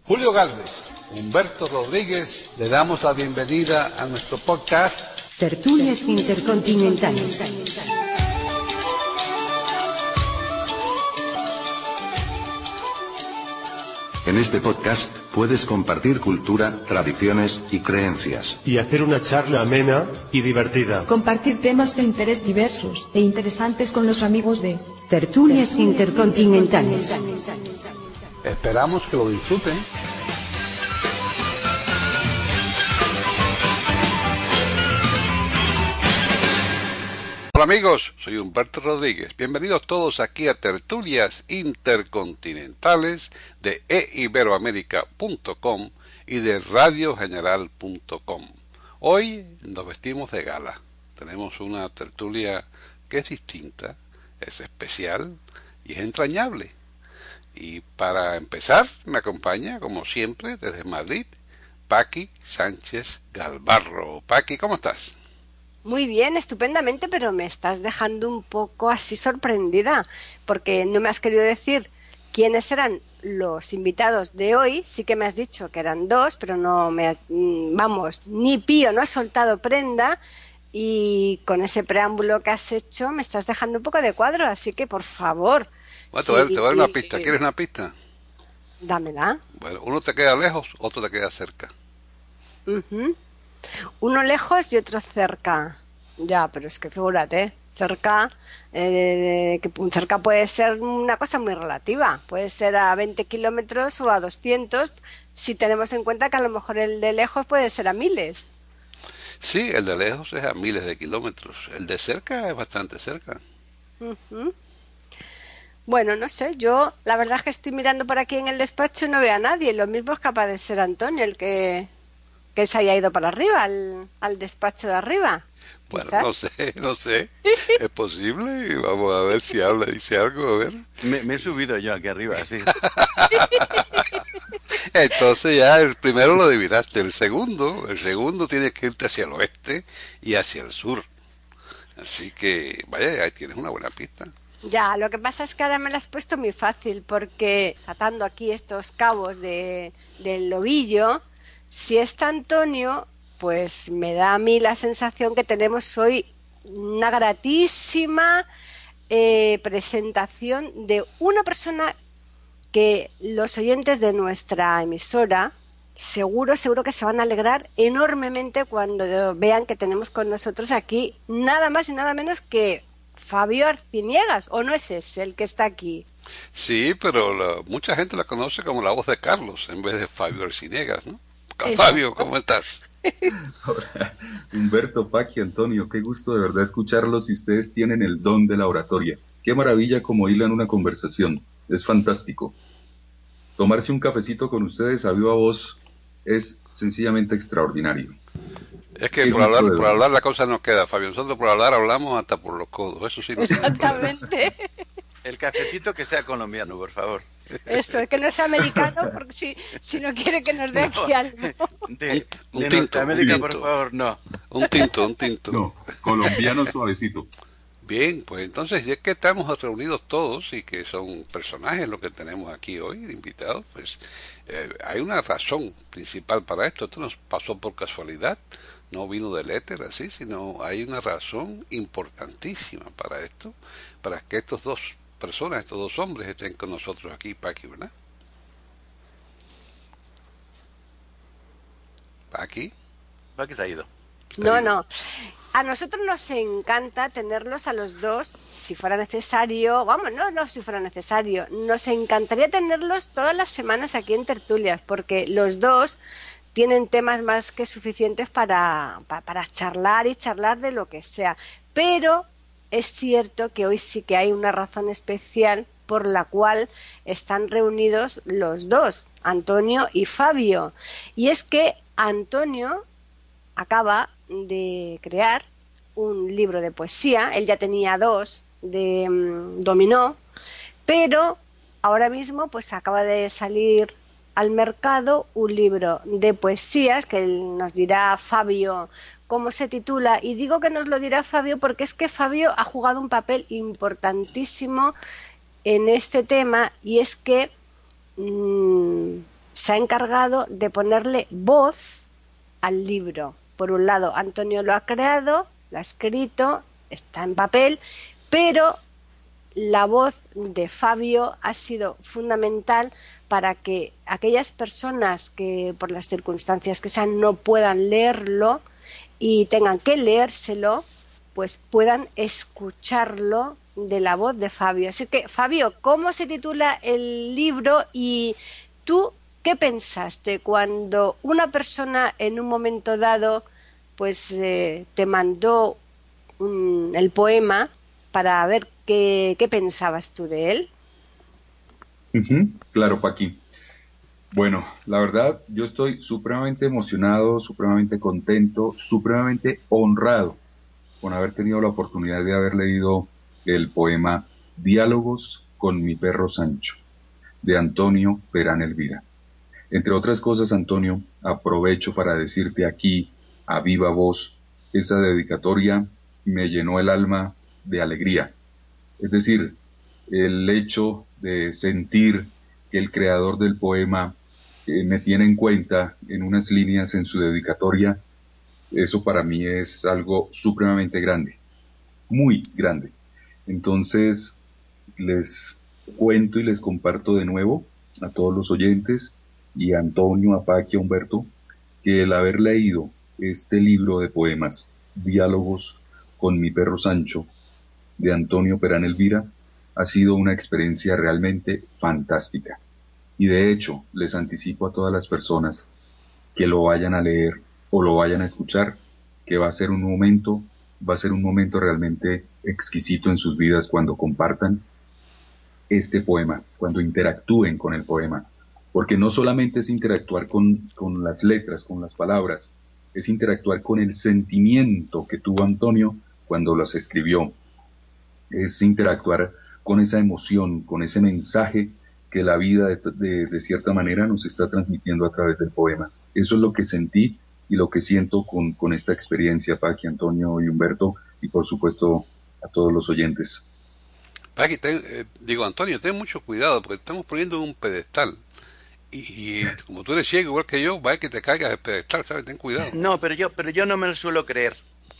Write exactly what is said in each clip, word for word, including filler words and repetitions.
Julio Gálvez, Humberto Rodríguez, le damos la bienvenida a nuestro podcast Tertulias Intercontinentales. En este podcast puedes compartir cultura, tradiciones y creencias. Y hacer una charla amena y divertida. Compartir temas de interés diversos e interesantes con los amigos de Tertulias Intercontinentales. Esperamos que lo disfruten. Hola amigos, soy Humberto Rodríguez. Bienvenidos todos aquí a Tertulias Intercontinentales de e iberoamérica punto com y de radio general punto com. Hoy nos vestimos de gala. Tenemos una tertulia que es distinta, es especial y es entrañable. Y para empezar, me acompaña, como siempre, desde Madrid, Paqui Sánchez Galvarro. Paqui, ¿cómo estás? Muy bien, estupendamente, pero me estás dejando un poco así sorprendida, porque no me has querido decir quiénes eran los invitados de hoy. Sí que me has dicho que eran dos, pero no me, vamos, ni pío, no has soltado prenda, y con ese preámbulo que has hecho me estás dejando un poco de cuadro, así que por favor. Bueno, te voy, sí, te voy a dar una pista. ¿Quieres una pista? Dámela. Bueno, uno te queda lejos, otro te queda cerca. Uh-huh. Uno lejos y otro cerca. Ya, pero es que figúrate, cerca, eh, que cerca puede ser una cosa muy relativa. Puede ser a veinte kilómetros o a doscientos, si tenemos en cuenta que a lo mejor el de lejos puede ser a miles. Sí, el de lejos es a miles de kilómetros. El de cerca es bastante cerca. Uh-huh. Bueno, no sé, yo la verdad es que estoy mirando por aquí en el despacho y no veo a nadie. Lo mismo es capaz de ser Antonio el que, que se haya ido para arriba, al, al despacho de arriba. Bueno, ¿quizás? no sé, no sé. Es posible. Y vamos a ver si habla, dice algo, a ver. Me, me he subido yo aquí arriba, sí. Entonces ya el primero lo adivinaste. El segundo, el segundo tienes que irte hacia el oeste y hacia el sur. Así que, vaya, ahí tienes una buena pista. Ya, lo que pasa es que ahora me lo has puesto muy fácil, porque atando aquí estos cabos de, del ovillo, si está Antonio, pues me da a mí la sensación que tenemos hoy una gratísima eh, presentación de una persona que los oyentes de nuestra emisora seguro, seguro que se van a alegrar enormemente cuando vean que tenemos con nosotros aquí nada más y nada menos que Fabio Arciniegas, ¿o no es ese el que está aquí? Sí, pero la, mucha gente la conoce como la voz de Carlos en vez de Fabio Arciniegas, ¿no? Eso. Fabio, ¿cómo estás? Hola, Humberto, Paqui, Antonio, qué gusto de verdad escucharlos y ustedes tienen el don de la oratoria. Qué maravilla como hilan una conversación, es fantástico. Tomarse un cafecito con ustedes a viva voz es sencillamente extraordinario. Es que por hablar, por hablar la cosa nos queda, Fabio. Nosotros por hablar hablamos hasta por los codos. Eso sí. No Exactamente. El cafecito que sea colombiano, por favor. Eso, es que no sea americano, porque si, si no quiere que nos dé aquí no, algo. De, un, de un tinto, Norteamérica, un por tinto. favor, no. Un tinto, un tinto. No, colombiano suavecito. Bien, pues entonces, ya que estamos reunidos todos y que son personajes los que tenemos aquí hoy, invitados, pues eh, hay una razón principal para esto. Esto nos pasó por casualidad, no vino del éter así, sino hay una razón importantísima para esto, para que estos dos personas, estos dos hombres estén con nosotros aquí, Paqui, ¿verdad? ¿Paqui? Paqui se ha ido. No, no. A nosotros nos encanta tenerlos a los dos, si fuera necesario, vamos, no, no si fuera necesario, nos encantaría tenerlos todas las semanas aquí en Tertulias, porque los dos tienen temas más que suficientes para, para, para charlar y charlar de lo que sea. Pero es cierto que hoy sí que hay una razón especial por la cual están reunidos los dos, Antonio y Fabio. Y es que Antonio acaba de crear un libro de poesía. Él ya tenía dos de um, dominó, pero ahora mismo pues acaba de salir al mercado un libro de poesías que nos dirá Fabio cómo se titula, y digo que nos lo dirá Fabio porque es que Fabio ha jugado un papel importantísimo en este tema, y es que mmm, se ha encargado de ponerle voz al libro. Por un lado, Antonio lo ha creado, lo ha escrito, está en papel, pero la voz de Fabio ha sido fundamental para que aquellas personas que por las circunstancias que sean no puedan leerlo y tengan que leérselo, pues puedan escucharlo de la voz de Fabio. Así que, Fabio, ¿cómo se titula el libro y tú qué pensaste cuando una persona en un momento dado pues eh, te mandó un, el poema para ver qué, qué pensabas tú de él? Ujú, claro, Paqui. Bueno, la verdad, yo estoy supremamente emocionado, supremamente contento, supremamente honrado con haber tenido la oportunidad de haber leído el poema Diálogos con mi perro Sancho, de Antonio Perán Elvira. Entre otras cosas, Antonio, aprovecho para decirte aquí, a viva voz, esa dedicatoria me llenó el alma de alegría. Es decir, el hecho de sentir que el creador del poema eh, me tiene en cuenta en unas líneas en su dedicatoria, eso para mí es algo supremamente grande, muy grande. Entonces, les cuento y les comparto de nuevo a todos los oyentes y a Antonio, a Paqui, a Humberto, que el haber leído este libro de poemas, Diálogos con mi perro Sancho, de Antonio Perán Elvira, ha sido una experiencia realmente fantástica. Y de hecho, les anticipo a todas las personas que lo vayan a leer o lo vayan a escuchar, que va a ser un momento, va a ser un momento realmente exquisito en sus vidas cuando compartan este poema, cuando interactúen con el poema. Porque no solamente es interactuar con, con las letras, con las palabras, es interactuar con el sentimiento que tuvo Antonio cuando los escribió. Es interactuar con esa emoción, con ese mensaje que la vida de, de, de cierta manera nos está transmitiendo a través del poema. Eso es lo que sentí y lo que siento con, con esta experiencia, Paqui, Antonio y Humberto, y por supuesto a todos los oyentes. Paqui, ten, eh, digo, Antonio, ten mucho cuidado porque estamos poniendo un pedestal. Y, y como tú eres ciego igual que yo, va a que te caigas del pedestal, ¿sabes? Ten cuidado. No, pero yo, pero yo no me lo suelo creer.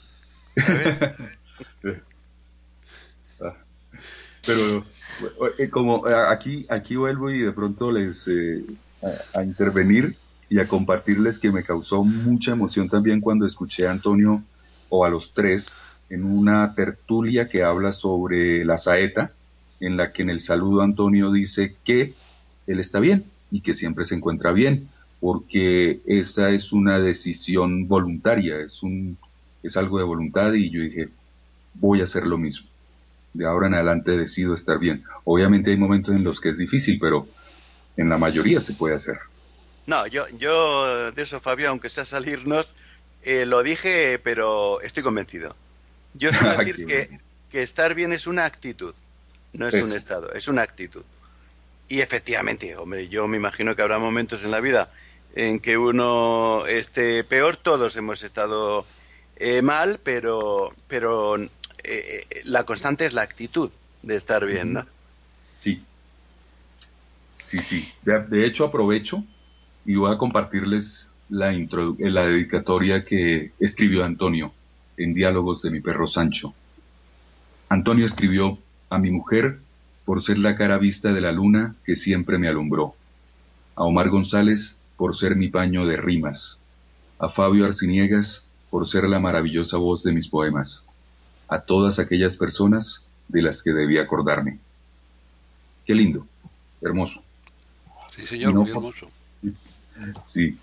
Pero eh, como eh, aquí, aquí vuelvo y de pronto les eh, a, a intervenir y a compartirles que me causó mucha emoción también cuando escuché a Antonio o a los tres en una tertulia que habla sobre la saeta, en la que en el saludo Antonio dice que él está bien y que siempre se encuentra bien, porque esa es una decisión voluntaria, es un es algo de voluntad, y yo dije, voy a hacer lo mismo. De ahora en adelante decido estar bien. Obviamente hay momentos en los que es difícil, pero en la mayoría se puede hacer. No, yo, yo de eso, Fabio, aunque sea salirnos, eh, lo dije, pero estoy convencido. Yo suelo decir que, que estar bien es una actitud, no es eso. Un estado, es una actitud. Y efectivamente, hombre, yo me imagino que habrá momentos en la vida en que uno esté peor, todos hemos estado eh, mal, pero, pero eh, la constante es la actitud de estar bien, ¿no? Sí, sí, sí. De, de hecho, aprovecho y voy a compartirles la, introdu- la dedicatoria que escribió Antonio en Diálogos de mi perro Sancho. Antonio escribió: a mi mujer, por ser la cara vista de la luna que siempre me alumbró; a Omar González, por ser mi paño de rimas; a Fabio Arciniegas, por ser la maravillosa voz de mis poemas; a todas aquellas personas de las que debí acordarme. Qué lindo, hermoso. Sí, señor, no, muy hermoso. Sí.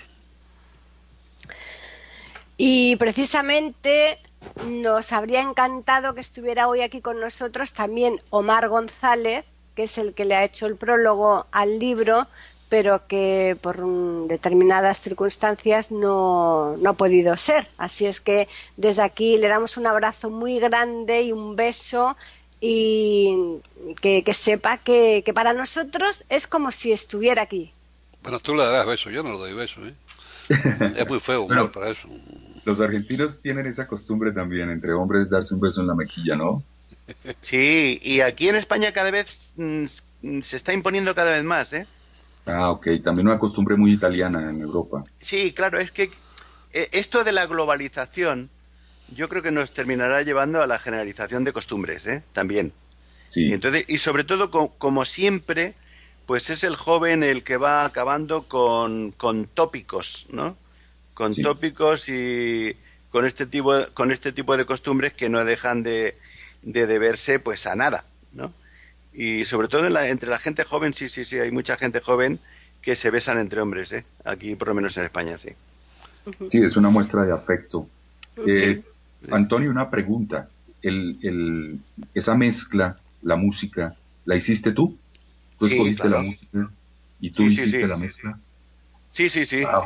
Y precisamente nos habría encantado que estuviera hoy aquí con nosotros también Omar González, que es el que le ha hecho el prólogo al libro, pero que por determinadas circunstancias no, no ha podido ser. Así es que desde aquí le damos un abrazo muy grande y un beso, y que, que sepa que, que para nosotros es como si estuviera aquí. Bueno, tú le darás besos, yo no le doy besos, ¿eh? Es muy feo, Bueno, mal para eso. Los argentinos tienen esa costumbre también, entre hombres, darse un beso en la mejilla, ¿no? Sí, y aquí en España cada vez mm, se está imponiendo cada vez más, ¿eh? Ah, ok. También una costumbre muy italiana en Europa. Sí, claro, es que eh, esto de la globalización yo creo que nos terminará llevando a la generalización de costumbres, ¿eh? También. Y Sí, entonces, y sobre todo, co- como siempre, pues es el joven el que va acabando con, con tópicos, ¿no? Con sí. tópicos y con este tipo, con este tipo de costumbres que no dejan de, de deberse pues a nada, ¿no? Y sobre todo en la- entre la gente joven, sí, sí, sí, hay mucha gente joven que se besan entre hombres, ¿eh? Aquí, por lo menos en España, sí. Sí, es una muestra de afecto. Sí. Eh, Antonio, una pregunta. El, el, esa mezcla, la música, ¿la hiciste tú? ¿Tú Sí, escogiste la claro. música y tú Sí, sí, hiciste sí. la mezcla? Sí, sí, sí. Wow,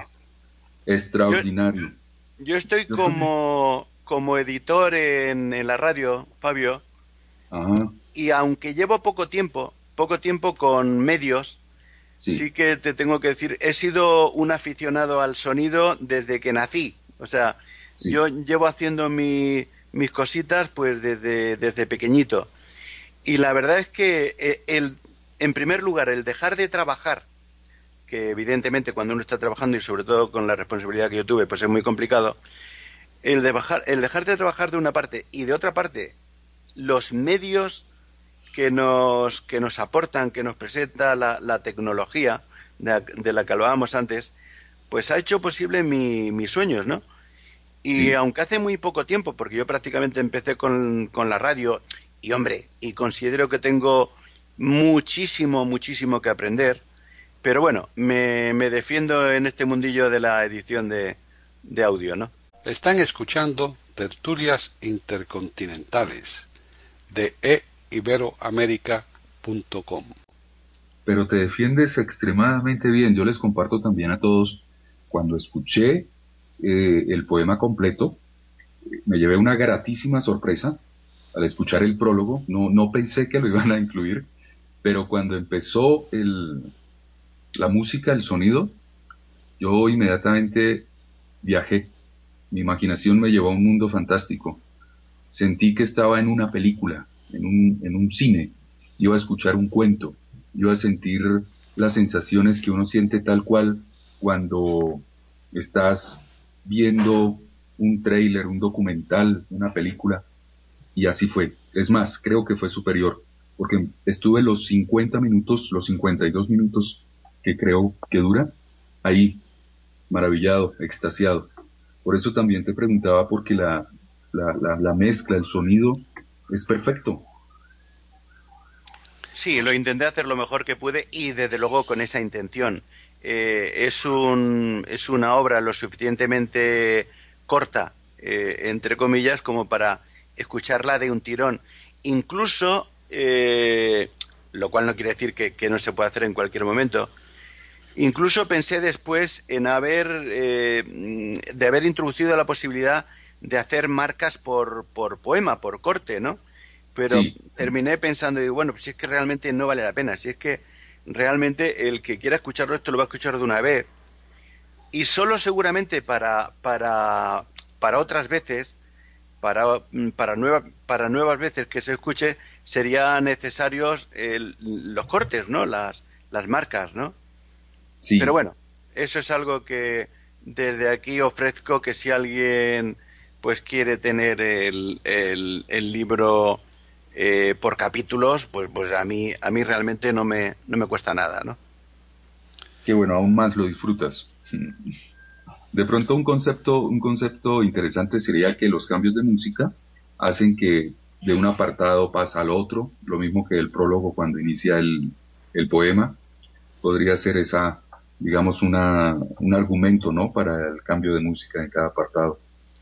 Yo, extraordinario. yo estoy Yo soy... como, como editor en, en la radio, Fabio, Ajá, y aunque llevo poco tiempo, poco tiempo con medios, sí, sí que te tengo que decir, he sido un aficionado al sonido desde que nací. O sea, sí, yo llevo haciendo mi, mis cositas pues desde, desde pequeñito. Y la verdad es que eh, el, en primer lugar, el dejar de trabajar, que evidentemente cuando uno está trabajando y sobre todo con la responsabilidad que yo tuve, pues es muy complicado, el, de bajar, el dejar de trabajar de una parte y de otra parte, los medios que nos, que nos aportan, que nos presenta la, la tecnología de, de la que hablábamos antes, pues ha hecho posible mi, mis sueños, ¿no? Y sí. aunque hace muy poco tiempo, porque yo prácticamente empecé con, con la radio, y hombre, y considero que tengo muchísimo, muchísimo que aprender, pero bueno, me, me defiendo en este mundillo de la edición de, de audio, ¿no? Están escuchando Tertulias Intercontinentales de e iberoamerica punto com. Pero te defiendes extremadamente bien. Yo les comparto también a todos, cuando escuché eh, el poema completo, me llevé una gratísima sorpresa al escuchar el prólogo. No, no pensé que lo iban a incluir, pero cuando empezó el, la música, el sonido, yo inmediatamente viajé. Mi imaginación me llevó a un mundo fantástico. Sentí que estaba en una película, en un, en un cine. Iba a escuchar un cuento, iba a sentir las sensaciones que uno siente tal cual cuando estás viendo un tráiler, un documental, una película, y así fue. Es más, creo que fue superior, porque estuve los cincuenta minutos, los cincuenta y dos minutos que creo que dura, ahí, maravillado, extasiado. Por eso también te preguntaba, porque la, la, la, la mezcla, el sonido es perfecto. Sí, lo intenté hacer lo mejor que pude y desde luego con esa intención. Eh, es, un, es una obra lo suficientemente corta, eh, entre comillas, como para escucharla de un tirón. Incluso, eh, lo cual no quiere decir que, que no se pueda hacer en cualquier momento, incluso pensé después en haber, eh, de haber introducido la posibilidad de hacer marcas por, por poema, por corte, ¿no? Pero Sí, sí, terminé pensando, y bueno, pues si es que realmente no vale la pena, si es que realmente el que quiera escucharlo esto lo va a escuchar de una vez y solo seguramente para para para otras veces, para para nuevas para nuevas veces que se escuche serían necesarios el, los cortes, ¿no? Las las marcas, ¿no? Pero sí. bueno, eso es algo que desde aquí ofrezco que si alguien pues quiere tener el, el, el libro eh, por capítulos, pues pues a mí a mí realmente no me no me cuesta nada, ¿no? Qué bueno, aún más lo disfrutas. De pronto un concepto, un concepto interesante sería que los cambios de música hacen que de un apartado pasa al otro, lo mismo que el prólogo cuando inicia el, el poema, podría ser esa, digamos, una, un argumento, ¿no? Para el cambio de música en cada apartado.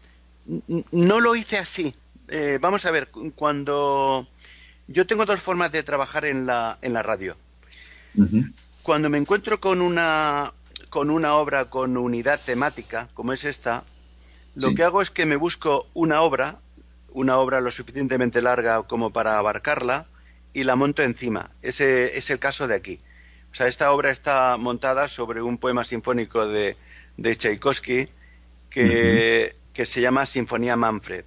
No lo hice así. Eh, vamos a ver, cuando yo tengo dos formas de trabajar en la en la radio. Ujú, Cuando me encuentro con una con una obra con unidad temática, como es esta, lo que sí, hago es que me busco una obra, una obra lo suficientemente larga como para abarcarla, y la monto encima. Ese es el caso de aquí. O sea, esta obra está montada sobre un poema sinfónico de, de Tchaikovsky ujú, que, que se llama Sinfonía Manfred.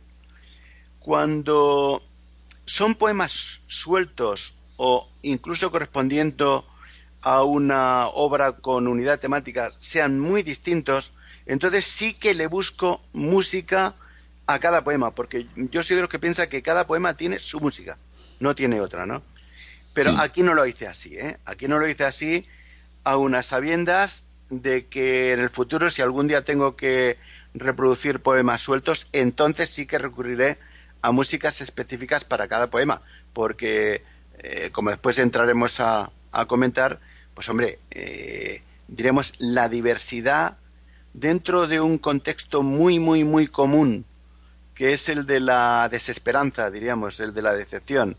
Cuando son poemas sueltos o incluso correspondiendo a una obra con unidad temática sean muy distintos, entonces sí que le busco música a cada poema, porque yo soy de los que piensa que cada poema tiene su música, no tiene otra, ¿no? Pero sí. Aquí no lo hice así, ¿eh? Aquí no lo hice así, a unas sabiendas de que en el futuro, si algún día tengo que reproducir poemas sueltos, entonces sí que recurriré a músicas específicas para cada poema, porque, eh, como después entraremos a, a comentar, pues hombre, eh, diremos la diversidad dentro de un contexto muy, muy, muy común, que es el de la desesperanza, diríamos, el de la decepción.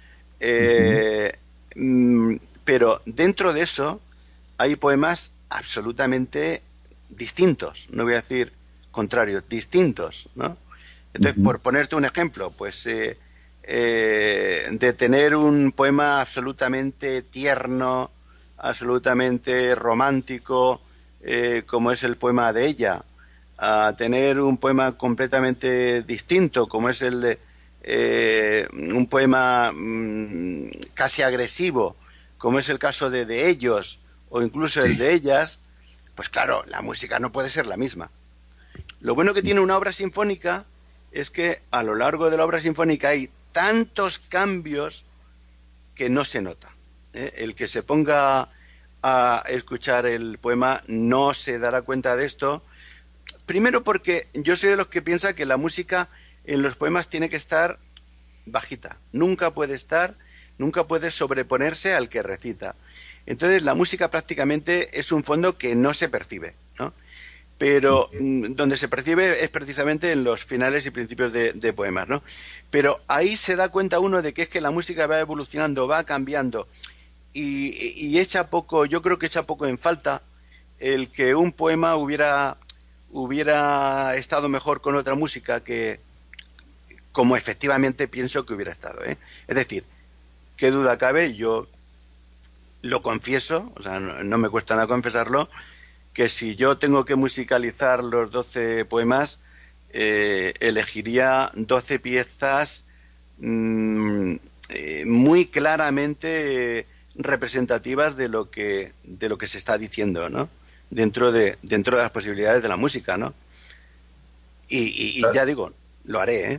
Eh, uh-huh. Pero dentro de eso hay poemas absolutamente distintos, no voy a decir contrarios, distintos, ¿no? Entonces, uh-huh. por ponerte un ejemplo, pues eh, eh, de tener un poema absolutamente tierno, absolutamente romántico, eh, como es el poema de ella, a tener un poema completamente distinto, como es el de eh, un poema mmm, casi agresivo, como es el caso de, de ellos, o incluso el de ellas, pues claro, la música no puede ser la misma. Lo bueno que tiene una obra sinfónica es que a lo largo de la obra sinfónica hay tantos cambios que no se nota, ¿eh? El que se ponga a escuchar el poema no se dará cuenta de esto. Primero porque yo soy de los que piensa que la música en los poemas tiene que estar bajita. Nunca puede estar, nunca puede sobreponerse al que recita. Entonces la música prácticamente es un fondo que no se percibe, ¿no? Pero mm, donde se percibe es precisamente en los finales y principios de, de poemas, ¿no? Pero ahí se da cuenta uno de que es que la música va evolucionando, va cambiando y, y echa poco, yo creo que echa poco en falta el que un poema hubiera, hubiera estado mejor con otra música que como efectivamente pienso que hubiera estado, ¿eh? Es decir, qué duda cabe, yo lo confieso, o sea, no, no me cuesta nada confesarlo, que si yo tengo que musicalizar los doce poemas, eh, elegiría doce piezas mmm, eh, muy claramente eh, representativas de lo que de lo que se está diciendo, ¿no? Dentro de dentro de las posibilidades de la música, ¿no? Y, y, y ya digo, lo haré, ¿eh?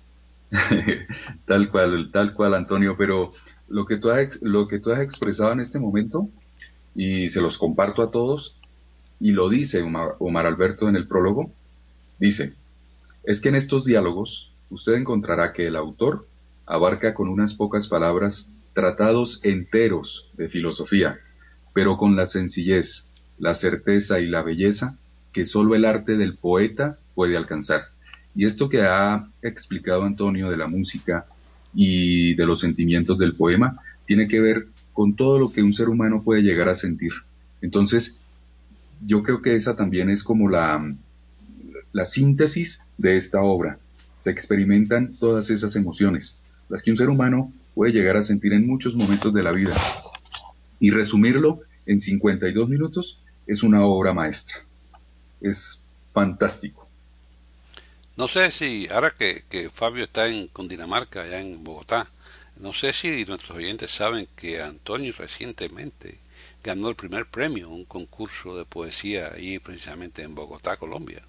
Tal cual, tal cual, Antonio, pero lo que tú has, lo que tú has expresado en este momento, y se los comparto a todos, y lo dice Omar, Omar Alberto en el prólogo, dice, es que en estos diálogos usted encontrará que el autor abarca con unas pocas palabras tratados enteros de filosofía, pero con la sencillez, la certeza y la belleza que solo el arte del poeta puede alcanzar. Y esto que ha explicado Antonio de la música y de los sentimientos del poema, tiene que ver con todo lo que un ser humano puede llegar a sentir. Entonces, yo creo que esa también es como la, la síntesis de esta obra. Se experimentan todas esas emociones, las que un ser humano puede llegar a sentir en muchos momentos de la vida. Y resumirlo en cincuenta y dos minutos es una obra maestra. Es fantástico. No sé si, ahora que, que Fabio está en Cundinamarca, allá en Bogotá, no sé si nuestros oyentes saben que Antonio recientemente ganó el primer premio, un concurso de poesía ahí precisamente en Bogotá, Colombia.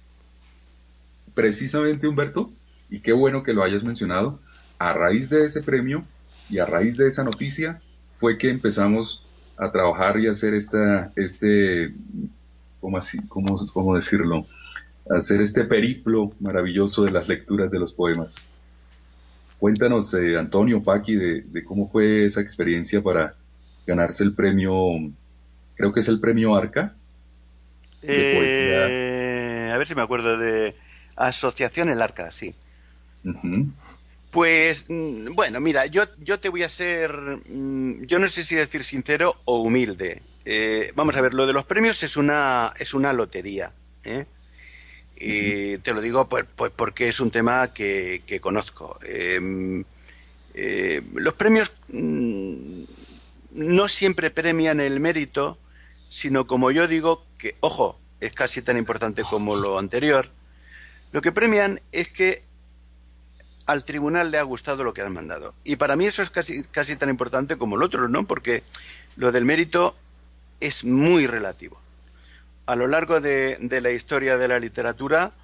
Precisamente, Humberto, y qué bueno que lo hayas mencionado, a raíz de ese premio y a raíz de esa noticia fue que empezamos a trabajar y a hacer esta, este, ¿cómo así, cómo, cómo decirlo? hacer este periplo maravilloso de las lecturas de los poemas. Cuéntanos, eh, Antonio, Paqui, de, de cómo fue esa experiencia para ganarse el premio, creo que es el premio Arca, de eh, poesía. A ver si me acuerdo, de Asociación El Arca, sí. Uh-huh. Pues, bueno, mira, yo, yo te voy a ser, yo no sé si decir sincero o humilde. Eh, vamos a ver, lo de los premios es una, es una lotería, ¿eh? Y te lo digo pues, pues porque es un tema que, que conozco. Eh, eh, los premios mmm, no siempre premian el mérito, sino como yo digo, que, ojo, es casi tan importante como lo anterior, lo que premian es que al tribunal le ha gustado lo que has mandado. Y para mí eso es casi, casi tan importante como el otro, ¿no? Porque lo del mérito es muy relativo. A lo largo de, de la historia de la literatura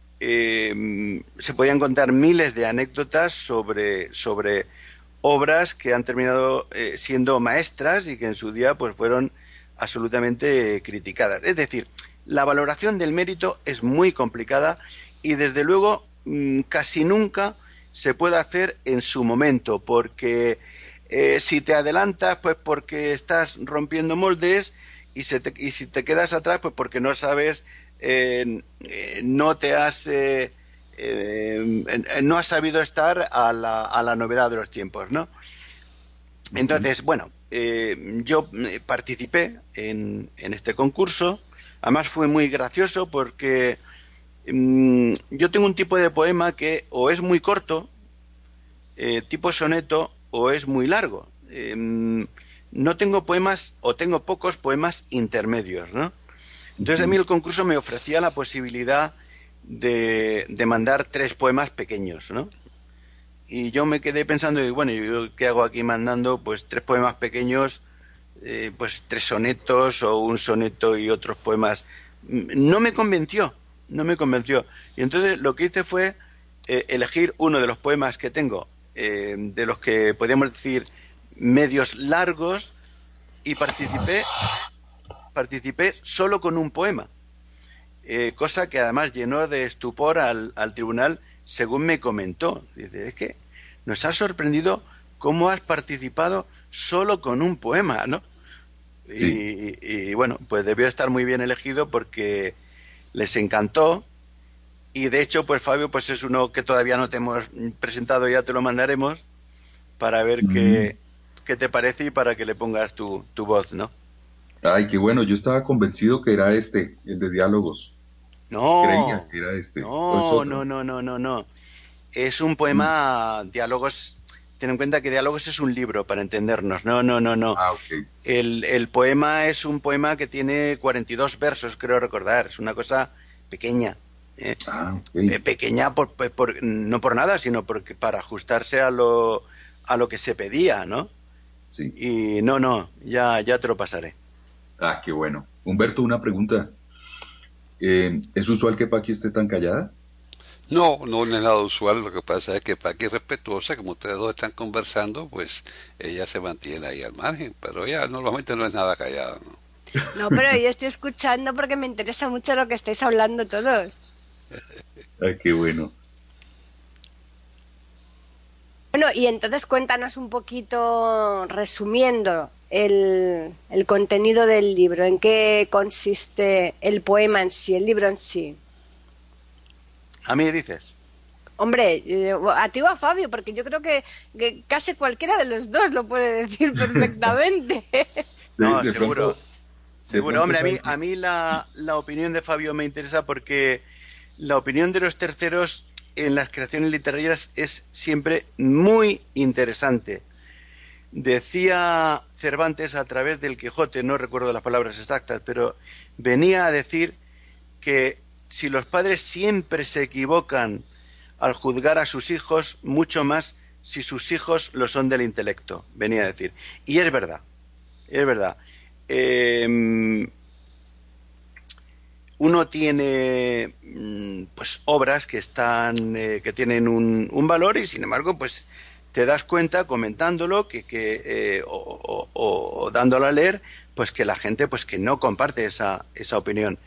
eh, se podían contar miles de anécdotas sobre, sobre obras que han terminado eh, siendo maestras y que en su día pues fueron absolutamente criticadas. Es decir, la valoración del mérito es muy complicada y desde luego mmm, casi nunca se puede hacer en su momento, porque eh, si te adelantas, pues porque estás rompiendo moldes, y, se te, y si te quedas atrás, pues porque no sabes, eh, eh, no te has, eh, eh, no has sabido estar a la, a la novedad de los tiempos, ¿no? Entonces, bueno, eh, yo participé en, en este concurso. Además fue muy gracioso porque mmm, yo tengo un tipo de poema que o es muy corto, eh, tipo soneto, o es muy largo. Eh, no tengo poemas, o tengo pocos poemas intermedios, ¿no? Entonces a mí el concurso me ofrecía la posibilidad de, de mandar tres poemas pequeños, ¿no? Y yo me quedé pensando, y bueno, ¿yo qué hago aquí mandando pues tres poemas pequeños? Eh, pues tres sonetos o un soneto y otros poemas. No me convenció, no me convenció. Y entonces lo que hice fue eh, elegir uno de los poemas que tengo, eh, de los que podríamos decir medios largos, y participé, participé solo con un poema. Eh, cosa que además llenó de estupor al, al tribunal, según me comentó. Dice, es que nos ha sorprendido cómo has participado solo con un poema, ¿no? Sí. Y, y, y bueno, pues debió estar muy bien elegido porque les encantó. Y de hecho, pues Fabio, pues es uno que todavía no te hemos presentado, ya te lo mandaremos para ver mm. qué, qué te parece y para que le pongas tu, tu voz, ¿no? Ay, qué bueno, yo estaba convencido que era este, el de diálogos. No, creía que era este. No, no, no, no, no, no. Es un poema, mm. diálogos. Ten en cuenta que diálogos es un libro, para entendernos. No, no, no, no. Ah, okay. El, el poema es un poema que tiene cuarenta y dos versos, creo recordar. Es una cosa pequeña. ¿eh? Ah, okay. eh, pequeña por, por, por, no por nada, sino porque para ajustarse a lo, a lo que se pedía, ¿no? Sí. Y no, no, ya, ya te lo pasaré. Ah, qué bueno. Humberto, una pregunta. Eh, ¿Es usual que Paqui esté tan callada? No, no es nada usual. Lo que pasa es que Paqui es respetuosa, como ustedes dos están conversando, pues ella se mantiene ahí al margen, pero ella normalmente no es nada callada, ¿no? No, pero yo estoy escuchando porque me interesa mucho lo que estáis hablando todos. Ay, qué bueno. Bueno, y entonces cuéntanos un poquito, resumiendo el, el contenido del libro, en qué consiste el poema en sí, el libro en sí. ¿A mí dices? Hombre, a ti o a Fabio, porque yo creo que, que casi cualquiera de los dos lo puede decir perfectamente. No, seguro. Seguro, hombre, a mí, a mí la, la opinión de Fabio me interesa porque la opinión de los terceros en las creaciones literarias es siempre muy interesante. Decía Cervantes a través del Quijote, no recuerdo las palabras exactas, pero venía a decir que si los padres siempre se equivocan al juzgar a sus hijos, mucho más si sus hijos lo son del intelecto, venía a decir. Y es verdad, es verdad. Eh, uno tiene pues obras que están eh, que tienen un, un valor y sin embargo pues te das cuenta comentándolo que, que eh, o, o, o dándolo a leer pues que la gente pues que no comparte esa, esa opinión.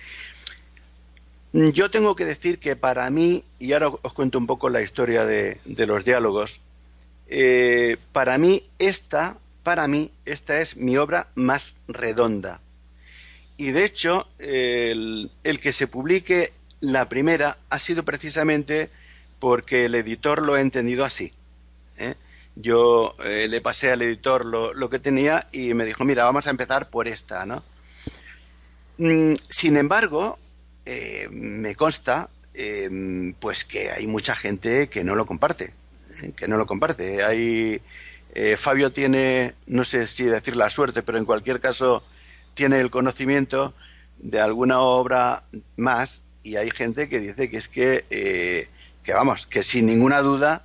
Yo tengo que decir que para mí, y ahora os cuento un poco la historia de, de los diálogos, eh, para mí esta, para mí esta es mi obra más redonda. Y de hecho, el, el que se publique la primera ha sido precisamente porque el editor lo ha entendido así. ¿eh? Yo eh, le pasé al editor lo, lo que tenía y me dijo, mira, vamos a empezar por esta, ¿no? Mm, sin embargo, eh, me consta eh, pues que hay mucha gente que no lo comparte, ¿eh? que no lo comparte. Hay, eh, Fabio tiene, no sé si decir la suerte, pero en cualquier caso tiene el conocimiento de alguna obra más y hay gente que dice que es que, eh, que vamos, que sin ninguna duda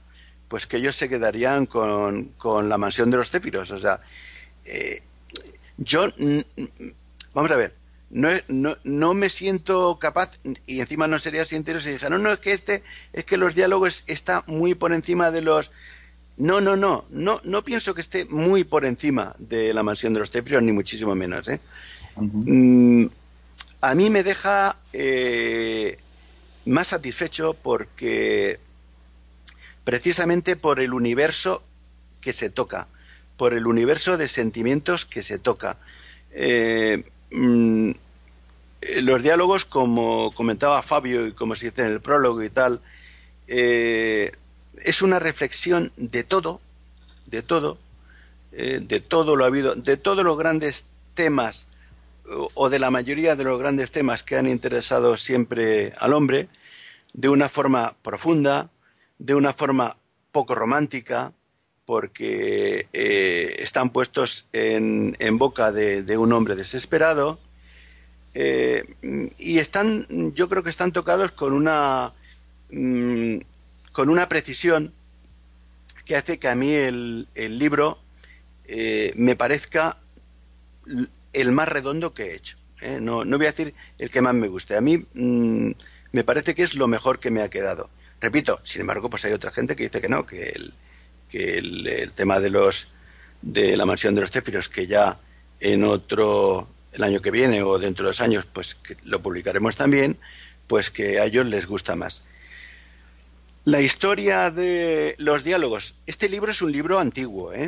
pues que ellos se quedarían con, con la mansión de los céfiros. O sea, eh, yo, vamos a ver, no, no, no me siento capaz, y encima no sería sincero si dijera, no, no, es que este, es que los diálogos está muy por encima de los... No, no, no, no, no pienso que esté muy por encima de la mansión de los céfiros, ni muchísimo menos, ¿eh? Uh-huh. Mm, a mí me deja eh, más satisfecho porque precisamente por el universo que se toca, por el universo de sentimientos que se toca. Eh, mm, los diálogos, como comentaba Fabio y como se dice en el prólogo y tal, eh, es una reflexión de todo, de todo, eh, de todo lo habido, de todos los grandes temas o, o de la mayoría de los grandes temas que han interesado siempre al hombre, de una forma profunda, de una forma poco romántica, porque eh, están puestos en, en boca de, de un hombre desesperado, eh, y están, yo creo que están tocados con una, mm, con una precisión que hace que a mí el, el libro eh, me parezca el más redondo que he hecho. ¿eh? No, no voy a decir el que más me guste. A mí mm, me parece que es lo mejor que me ha quedado. Repito, sin embargo, pues hay otra gente que dice que no, que el, que el, el tema de los de la mansión de los céfiros, que ya en otro, el año que viene o dentro de dos años, pues que lo publicaremos también, pues que a ellos les gusta más. La historia de los diálogos. Este libro es un libro antiguo, ¿eh?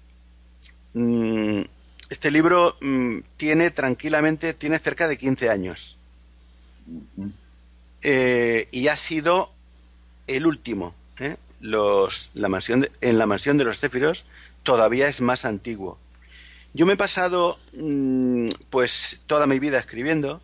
Este libro mmm, tiene tranquilamente, tiene cerca de quince años. Eh, y ha sido el último, ¿eh? Los, la mansión de, en la mansión de los céfiros todavía es más antiguo. Yo me he pasado mmm, pues toda mi vida escribiendo.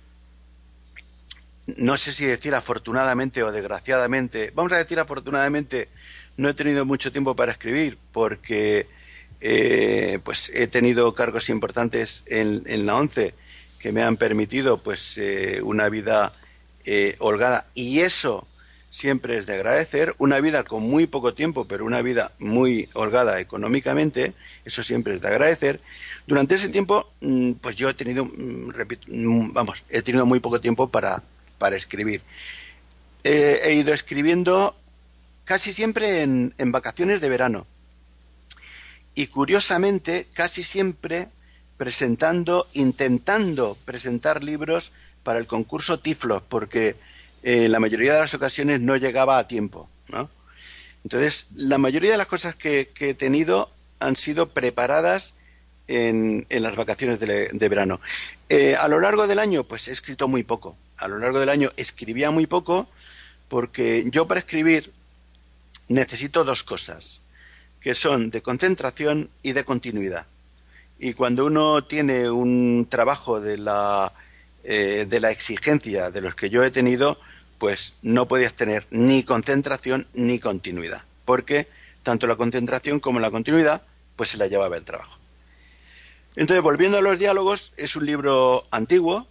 No sé si decir afortunadamente o desgraciadamente. Vamos a decir afortunadamente, no he tenido mucho tiempo para escribir porque eh, pues he tenido cargos importantes en, en la ONCE que me han permitido pues eh, una vida eh, holgada, y eso siempre es de agradecer. Una vida con muy poco tiempo, pero una vida muy holgada económicamente, eso siempre es de agradecer. Durante ese tiempo, pues yo he tenido, repito, vamos, he tenido muy poco tiempo para, para escribir. Eh, he ido escribiendo casi siempre en, en vacaciones de verano. Y curiosamente, casi siempre presentando, intentando presentar libros para el concurso Tiflos, porque en eh, la mayoría de las ocasiones no llegaba a tiempo, ¿no? Entonces, la mayoría de las cosas que, que he tenido han sido preparadas en, en las vacaciones de, de verano. Eh, a lo largo del año, pues he escrito muy poco. A lo largo del año escribía muy poco porque yo para escribir necesito dos cosas, que son de concentración y de continuidad. Y cuando uno tiene un trabajo de la, eh, de la exigencia de los que yo he tenido, pues no podías tener ni concentración ni continuidad, porque tanto la concentración como la continuidad pues se la llevaba el trabajo. Entonces, volviendo a los diálogos, es un libro antiguo.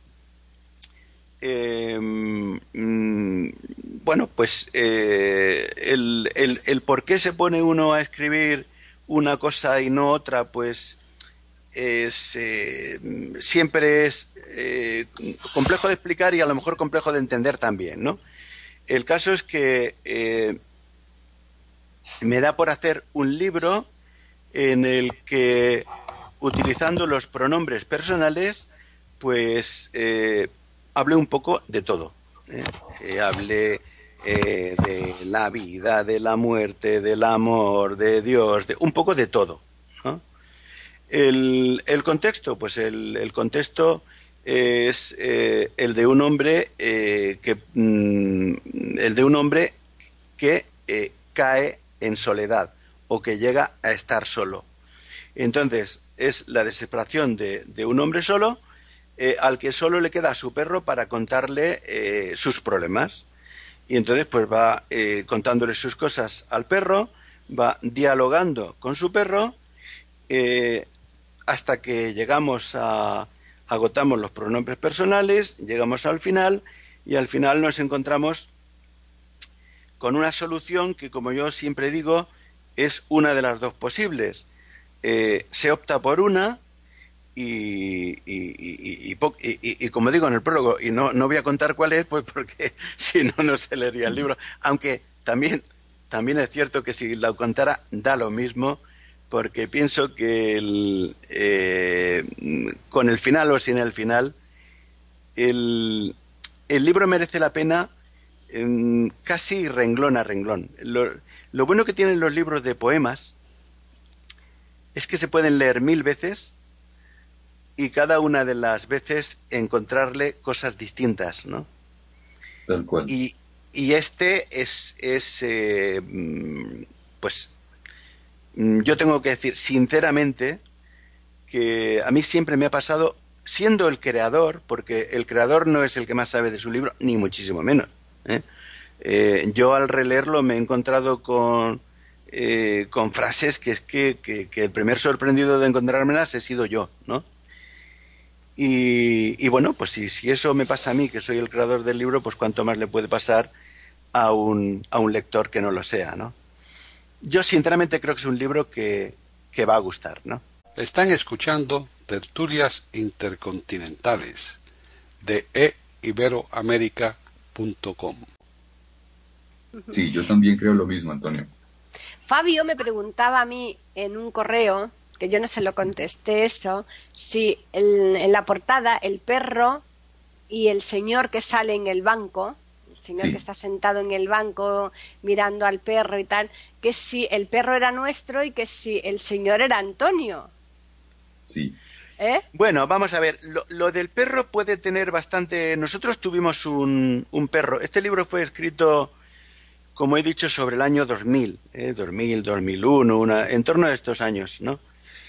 Eh, mmm, bueno, pues eh, el, el, el por qué se pone uno a escribir una cosa y no otra, pues es, eh, siempre es eh, complejo de explicar y a lo mejor complejo de entender también, ¿no? El caso es que eh, me da por hacer un libro en el que, utilizando los pronombres personales, pues eh, hablé un poco de todo. ¿eh? Eh, hablé eh, de la vida, de la muerte, del amor, de Dios, de un poco de todo, ¿no? El, el contexto, pues el, el contexto es eh, el de un hombre eh, que mm, el de un hombre que eh, cae en soledad o que llega a estar solo. Entonces es la desesperación de, de un hombre solo eh, al que solo le queda a su perro para contarle eh, sus problemas. Y entonces pues va eh, contándole sus cosas al perro, va dialogando con su perro eh, hasta que llegamos a agotamos los pronombres personales, llegamos al final y al final nos encontramos con una solución que, como yo siempre digo, es una de las dos posibles. Eh, se opta por una y, y, y, y, y, y, y como digo en el prólogo, y no, no voy a contar cuál es, pues porque si no, no se leería el libro. Aunque también, también es cierto que si la contara da lo mismo, porque pienso que el, eh, con el final o sin el final, el, el libro merece la pena eh, casi renglón a renglón. Lo, lo bueno que tienen los libros de poemas es que se pueden leer mil veces y cada una de las veces encontrarle cosas distintas, ¿no? Tal cual. Y, y este es, es eh, pues, yo tengo que decir sinceramente que a mí siempre me ha pasado, siendo el creador, porque el creador no es el que más sabe de su libro, ni muchísimo menos, ¿eh? Eh, yo al releerlo me he encontrado con, eh, con frases que es que, que, que el primer sorprendido de encontrármelas he sido yo, ¿no? Y, y bueno, pues si, si eso me pasa a mí, que soy el creador del libro, pues cuánto más le puede pasar a un, a un lector que no lo sea, ¿no? Yo sinceramente creo que es un libro que, que va a gustar, ¿no? Están escuchando Tertulias Intercontinentales de e iberoamerica punto com. Sí, yo también creo lo mismo, Antonio. Fabio me preguntaba a mí en un correo, que yo no se lo contesté eso, si el, en la portada el perro y el señor que sale en el banco, el señor Sí. que está sentado en el banco mirando al perro y tal, que si el perro era nuestro y que si el señor era Antonio. Sí. ¿Eh? Bueno, vamos a ver, lo, lo del perro puede tener bastante... Nosotros tuvimos un, un perro. Este libro fue escrito, como he dicho, sobre el año dos mil, ¿eh? dos mil, dos mil uno, una, en torno a estos años, ¿no?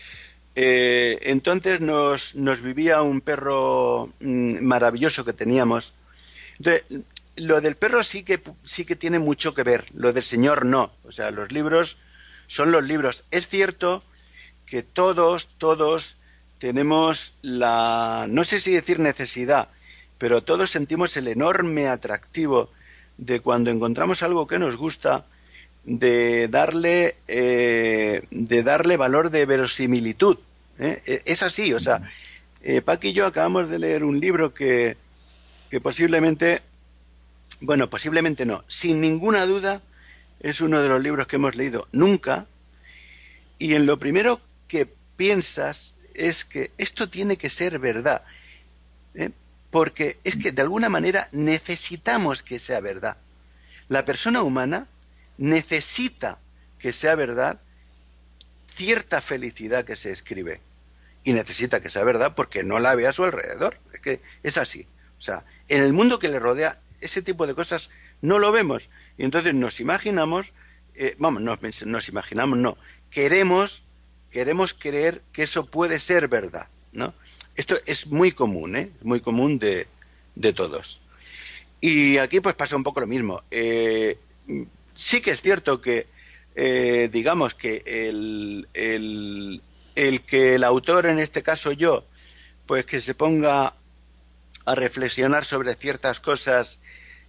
Eh, entonces nos, nos vivía un perro mmm, maravilloso que teníamos. Entonces, lo del perro sí que, sí que tiene mucho que ver, lo del señor no. O sea, los libros son los libros. Es cierto que todos, todos tenemos la, no sé si decir necesidad, pero todos sentimos el enorme atractivo de cuando encontramos algo que nos gusta, de darle, eh, de darle valor de verosimilitud. ¿eh? Es así, o sea, eh, Pac y yo acabamos de leer un libro que, que posiblemente, bueno, posiblemente no, sin ninguna duda, es uno de los libros que hemos leído nunca, y en lo primero que piensas es que esto tiene que ser verdad, ¿eh? Porque es que de alguna manera necesitamos que sea verdad. La persona humana necesita que sea verdad cierta felicidad que se escribe, y necesita que sea verdad porque no la ve a su alrededor. Es que es así. O sea, en el mundo que le rodea, ese tipo de cosas no lo vemos, y entonces nos imaginamos, eh, vamos, nos, nos imaginamos, no, queremos, queremos creer que eso puede ser verdad, ¿no? Esto es muy común, ¿eh? Muy común de, de todos. Y aquí pues pasa un poco lo mismo. Eh, sí que es cierto que, eh, digamos que el, el, el que el autor, en este caso yo, pues que se ponga a reflexionar sobre ciertas cosas,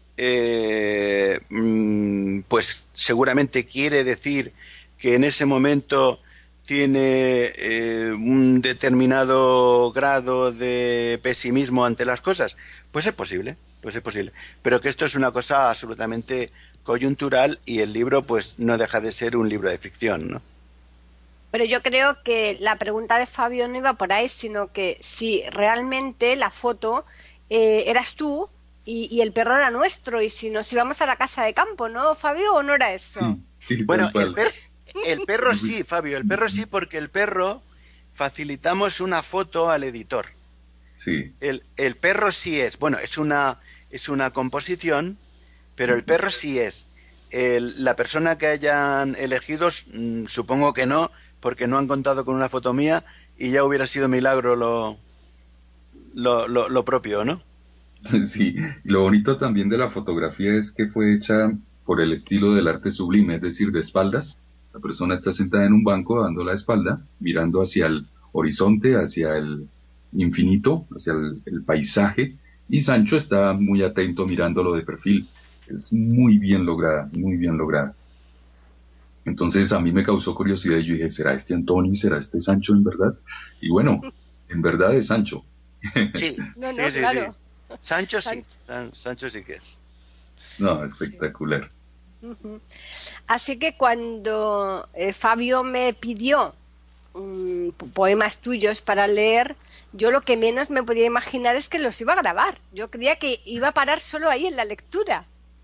eh, pues seguramente quiere decir que en ese momento tiene eh, un determinado grado de pesimismo ante las cosas. Pues es posible, pues es posible. Pero que esto es una cosa absolutamente coyuntural, y el libro pues no deja de ser un libro de ficción, ¿no? Pero yo creo que la pregunta de Fabio no iba por ahí, sino que si realmente la foto eh, eras tú y, y el perro era nuestro, y si nos íbamos a la casa de campo, ¿no, Fabio? ¿O no era eso? Sí, sí, Bueno, tal cual. el, per el perro sí, Fabio, el perro sí, porque el perro facilitamos una foto al editor. Sí. El, el perro sí es, bueno, es una, es una composición, pero el perro sí es. El, la persona que hayan elegido, mmm, supongo que no, porque no han contado con una foto mía y ya hubiera sido milagro lo, lo, lo, lo propio, ¿no? Sí, lo bonito también de la fotografía es que fue hecha por el estilo del arte sublime, es decir, de espaldas. La persona está sentada en un banco dando la espalda, mirando hacia el horizonte, hacia el infinito, hacia el, el paisaje, y Sancho está muy atento mirándolo de perfil. es muy bien lograda, muy bien lograda. Entonces a mí me causó curiosidad y yo dije, ¿será este Antonio? ¿Será este Sancho en verdad? Y bueno, en verdad es Sancho. Sí, No, sí, no, sí, claro. sí. Sancho sí, Sancho. San- Sancho sí que es. No, espectacular. Ujú. Así que cuando eh, Fabio me pidió mm, po- poemas tuyos para leer, yo lo que menos me podía imaginar es que los iba a grabar. Yo creía que iba a parar solo ahí en la lectura.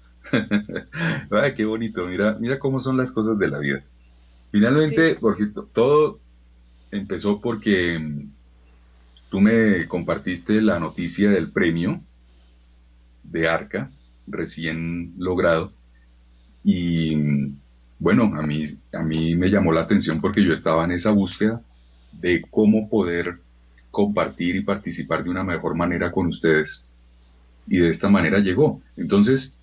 Ay, qué bonito, mira, mira cómo son las cosas de la vida. Sí, Finalmente, porque to- todo empezó porque mm, tú me compartiste la noticia del premio de Arca, recién logrado, y mm, bueno, a mí, a mí me llamó la atención porque yo estaba en esa búsqueda de cómo poder compartir y participar de una mejor manera con ustedes, y de esta manera llegó. Entonces,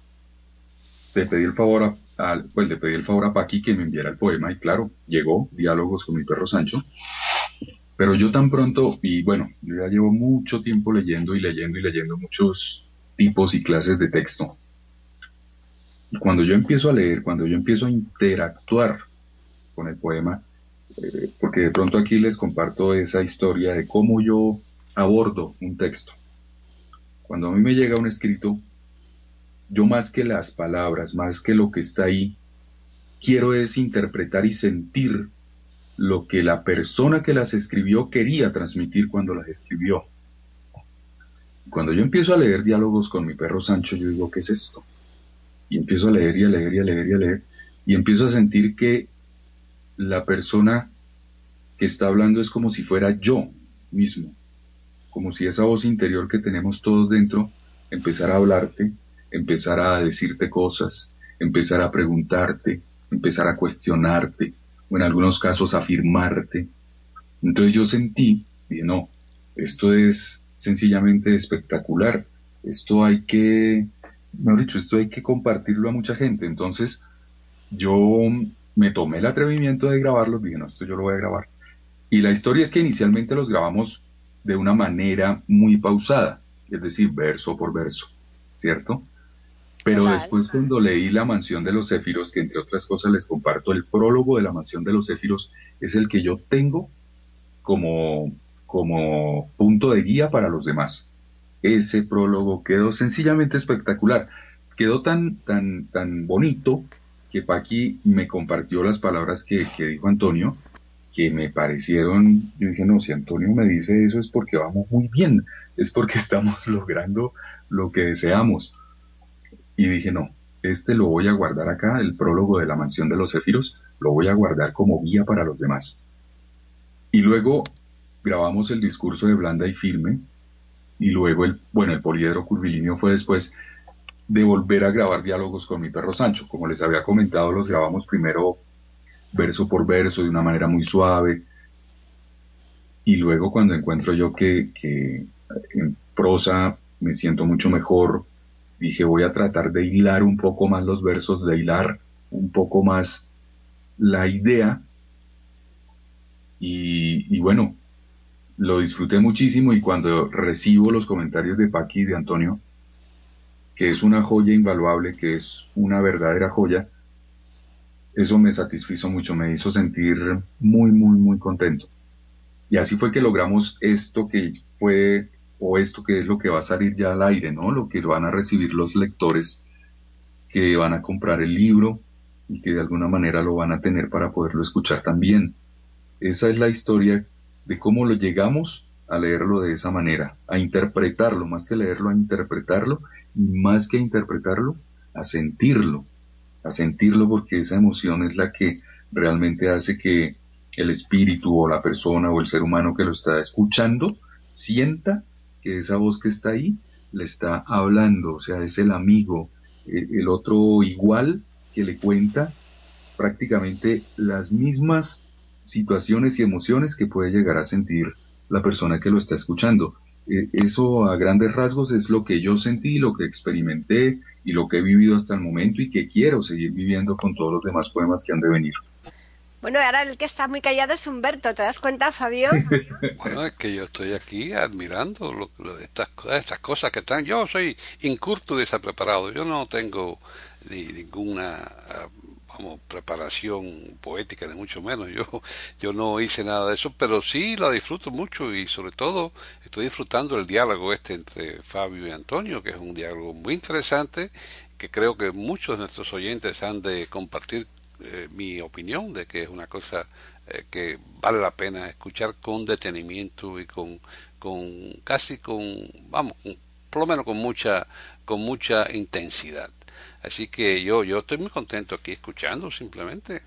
te pedí el favor a, a- pues le pedí el favor a Paqui que me enviara el poema, y claro, llegó, Diálogos con mi perro Sancho. Pero yo tan pronto, y bueno, yo ya llevo mucho tiempo leyendo y leyendo y leyendo muchos tipos y clases de texto. Y cuando yo empiezo a leer, cuando yo empiezo a interactuar con el poema, eh, porque de pronto aquí les comparto esa historia de cómo yo abordo un texto. Cuando a mí me llega un escrito, yo más que las palabras, más que lo que está ahí, quiero es interpretar y sentir lo que la persona que las escribió quería transmitir cuando las escribió. Cuando yo empiezo a leer Diálogos con mi perro Sancho, yo digo, ¿qué es esto? Y empiezo a leer y a leer y a leer y a leer, y empiezo a sentir que la persona que está hablando es como si fuera yo mismo, como si esa voz interior que tenemos todos dentro empezara a hablarte, empezara a decirte cosas, empezara a preguntarte, empezara a cuestionarte, o en algunos casos a afirmarte. Entonces yo sentí, dije, no, esto es sencillamente espectacular, esto hay que, mejor dicho, esto hay que compartirlo a mucha gente. Entonces yo me tomé el atrevimiento de grabarlos, dije, no, esto yo lo voy a grabar. Y la historia es que inicialmente los grabamos de una manera muy pausada, es decir, verso por verso, ¿cierto? Pero total. después cuando leí La Mansión de los Céfiros, que entre otras cosas les comparto, el prólogo de La Mansión de los Céfiros es el que yo tengo como, como punto de guía para los demás. Ese prólogo quedó sencillamente espectacular, quedó tan, tan, tan bonito que Paqui me compartió las palabras que, que dijo Antonio, que me parecieron, yo dije, no, si Antonio me dice eso es porque vamos muy bien, es porque estamos logrando lo que deseamos. Y dije, no, este lo voy a guardar acá, el prólogo de La Mansión de los Céfiros, lo voy a guardar como guía para los demás. Y luego grabamos el discurso de Blanda y Firme, y luego el, bueno, el poliedro curvilíneo fue después de volver a grabar Diálogos con mi perro Sancho. Como les había comentado, los grabamos primero verso por verso, de una manera muy suave, y luego cuando encuentro yo que, que en prosa me siento mucho mejor, dije, voy a tratar de hilar un poco más los versos, de hilar un poco más la idea, y, y bueno, lo disfruté muchísimo, y cuando recibo los comentarios de Paqui y de Antonio, que es una joya invaluable, que es una verdadera joya, eso me satisfizo mucho, me hizo sentir muy, muy, muy contento. Y así fue que logramos esto que fue, o esto que es lo que va a salir ya al aire, ¿no? Lo que van a recibir los lectores que van a comprar el libro y que de alguna manera lo van a tener para poderlo escuchar también. Esa es la historia de cómo lo llegamos a leerlo de esa manera, a interpretarlo, más que leerlo, a interpretarlo, y más que interpretarlo, a sentirlo, a sentirlo, porque esa emoción es la que realmente hace que el espíritu o la persona o el ser humano que lo está escuchando sienta que esa voz que está ahí le está hablando, o sea, es el amigo, el, el otro igual que le cuenta prácticamente las mismas situaciones y emociones que puede llegar a sentir la persona que lo está escuchando. Eh, eso a grandes rasgos es lo que yo sentí, lo que experimenté y lo que he vivido hasta el momento, y que quiero seguir viviendo con todos los demás poemas que han de venir. Bueno, ahora el que está muy callado es Humberto, ¿te das cuenta, Fabio? Bueno, es que yo estoy aquí admirando lo, lo- estas, estas cosas que están. Yo soy incurto y despreparado. Yo no tengo ni, ninguna, ah, vamos, preparación poética, ni mucho menos. Yo, yo no hice nada de eso, pero sí la disfruto mucho y sobre todo estoy disfrutando el diálogo este entre Fabio y Antonio, que es un diálogo muy interesante, que creo que muchos de nuestros oyentes han de compartir eh, mi opinión de que es una cosa eh, que vale la pena escuchar con detenimiento y con, con casi con, vamos, con- por lo menos con mucha, con mucha intensidad. Así que yo, yo estoy muy contento aquí escuchando simplemente.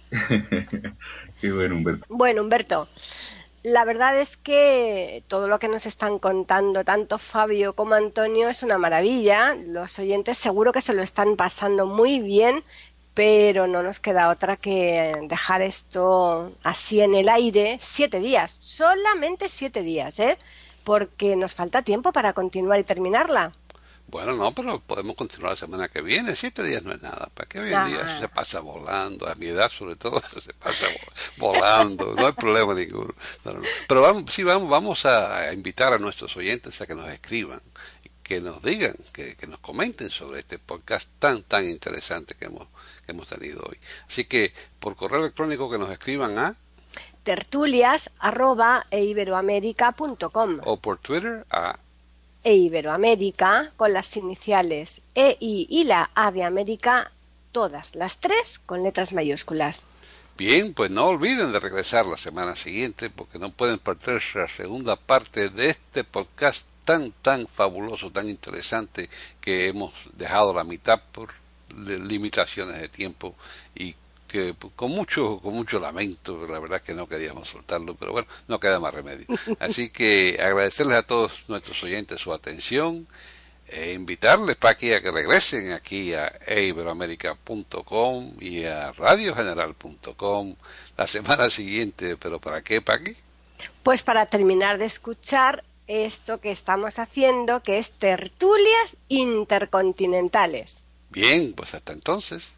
Qué bueno, Humberto. Bueno, Humberto, la verdad es que todo lo que nos están contando, tanto Fabio como Antonio, es una maravilla. Los oyentes seguro que se lo están pasando muy bien, pero no nos queda otra que dejar esto así en el aire siete días, solamente siete días, ¿eh? Porque nos falta tiempo para continuar y terminarla. Bueno, no, pero podemos continuar la semana que viene. Siete días no es nada. ¿Para qué hoy en día eso se Ah, pasa volando? A mi edad, sobre todo, eso se pasa vo- volando. No hay problema ninguno. No, no, no. Pero vamos, sí, vamos, vamos a, a invitar a nuestros oyentes a que nos escriban, que nos digan, que, que nos comenten sobre este podcast tan, tan interesante que hemos, que hemos tenido hoy. Así que por correo electrónico que nos escriban a, tertulias arroba eiberoamerica punto com o por Twitter a. e Iberoamérica con las iniciales E I y la A de América, todas las tres con letras mayúsculas. Bien, pues no olviden de regresar la semana siguiente porque no pueden perderse la segunda parte de este podcast tan, tan fabuloso, tan interesante que hemos dejado la mitad por li- limitaciones de tiempo y que pues, con mucho, con mucho lamento, la verdad es que no queríamos soltarlo, pero bueno, no queda más remedio. Así que agradecerles a todos nuestros oyentes su atención e invitarles para aquí a que regresen aquí a iberoamerica punto com y a radio general punto com la semana siguiente. ¿Pero para qué, Paqui? Pues para terminar de escuchar esto que estamos haciendo, que es tertulias intercontinentales. Bien, pues hasta entonces.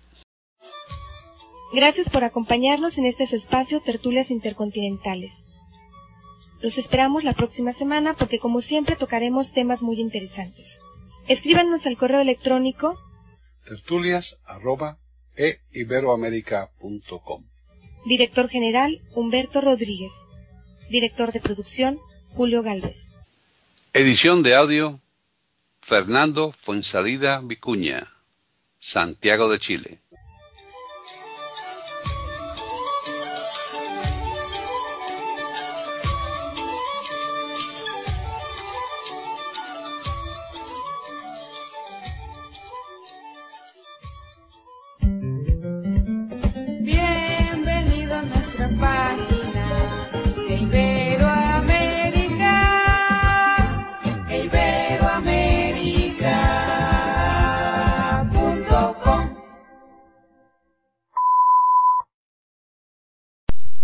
Gracias por acompañarnos en este su espacio Tertulias Intercontinentales. Los esperamos la próxima semana porque como siempre tocaremos temas muy interesantes. Escríbanos al correo electrónico tertulias arroba iberoamerica punto com. Director General Humberto Rodríguez. Director de Producción Julio Galvez. Edición de audio Fernando Fuensalida Vicuña, Santiago de Chile.